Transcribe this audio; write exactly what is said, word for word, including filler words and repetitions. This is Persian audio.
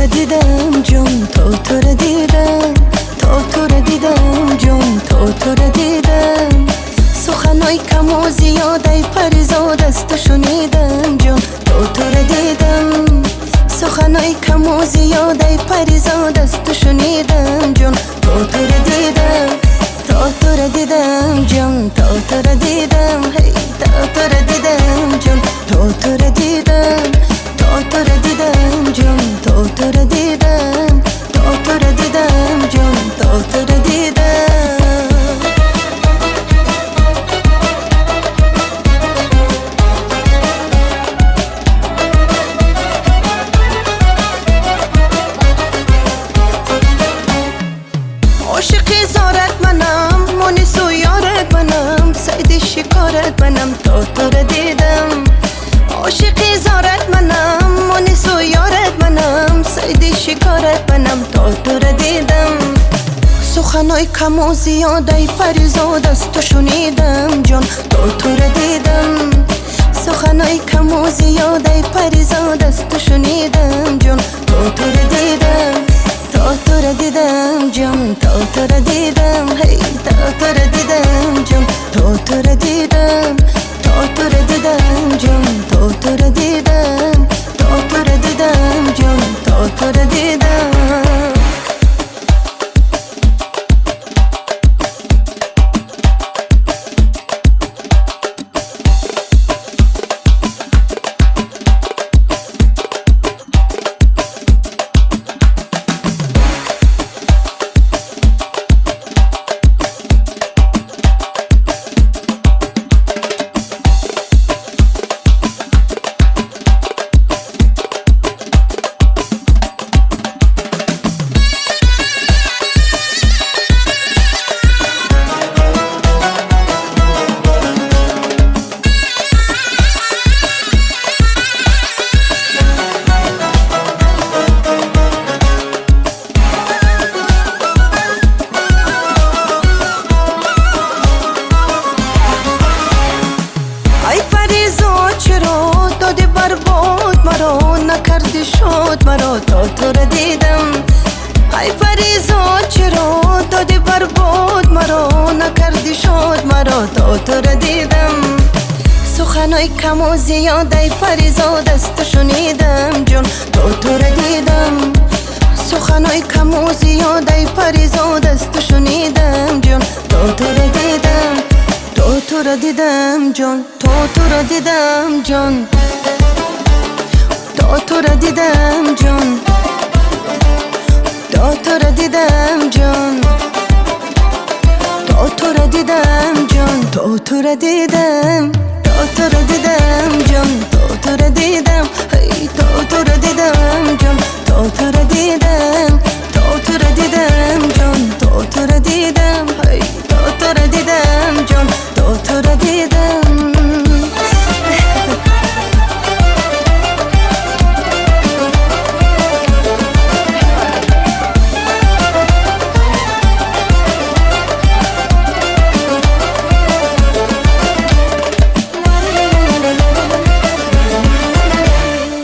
را دیدم جون، تو تو را دیدم، تو تو را دیدم جون، تو تو را دیدم. سخنای کم و زیاده پریزاد است و شنیدم جون، تو تو را دیدم. سخنای کم و زیاده پریزاد است و شنیدم جون، تو تو را دیدم، تو تو را دیدم جون، تو تو را دیدم، هی تو تو را دیدم جون، تو تو را دیدم، تو تو را دیدم جون، تو تو را دیدم، تو تو را دیدم جون، تو تو را دیدم. عاشقی زارت منم، مونس و یارت منم، سید شکارت منم، تو تو را دیدم. عاشقی زارت منم، مونس و یارت منم، سید شکارت منم، تو تو را دیدم. سخنای کم و زیاده پریزاد است و شنیدم جون، تو تو را دیدم. سخنای کم و زیاده پریزاد است و شنیدم جون، تو تو را دیدم، تو تو را دیدم جون، تو تو را دیدم، هی تو تو را دیدم جون، تو تو را دیدم، تو تو را دیدم جون، تو تو را دیدم، تو تو را دیدم جون، تو تو را دیدم. برباد مرا نکردی شد مرا، تا تو را دیدم. ای فریزا چرا دادی برباد مرا نکردی شد مرا، تا تو را دیدم. سخنای کم و زیاده پریزاد است و شنیدم جون، تا تو را دیدم. سخنای کم و زیاده پریزاد است و شنیدم جون، تا تو را دیدم، تو تو را دیدم جون، تو تو را دیدم جون، تو تو را دیدم جون، تو تو را دیدم جون، تو تو را دیدم جون، تو تو را دیدم، تو تو را دیدم.